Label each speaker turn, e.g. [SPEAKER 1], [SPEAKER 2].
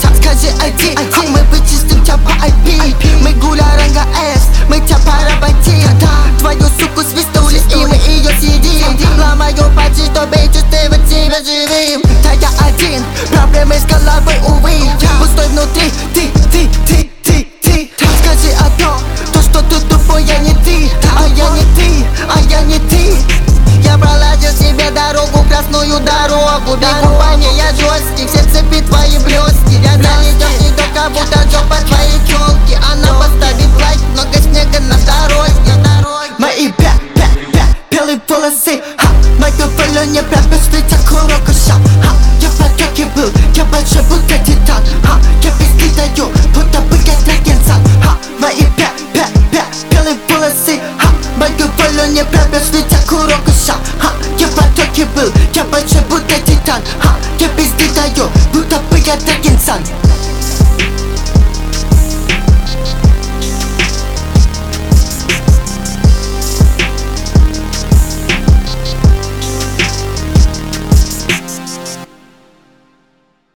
[SPEAKER 1] Скажи ID, а мы вычистим тебя по IP. Мы гуля ранга S, мы тебя поработим. Твою суку свистули, и мы ее съедим. Ломаю пальцы, чтобы чувствовать себя живым. Да я один, проблемы с головой, увы. Пустой внутри, ты. Скажи одно, то что ты тупой, я не ты. А я не ты. Я проладил себе дорогу, красную дорогу. Бегу по ней, я жесткий, все цепи твои блестки. Я залетел не только, будто жопа твоей челки. Она поставит лайк, много снега на дороге. Мои белые волосы, мое не пропустить аккуратно шаг. Я в атаке был, я больше будто титан. Я пизды даю, будто бы я драгенсан. Мои белые волосы, мою не пропустить аккуратно шаг. Я в атаке был, я больше будто титан. Я пизды даю, будто бы я драгенсан.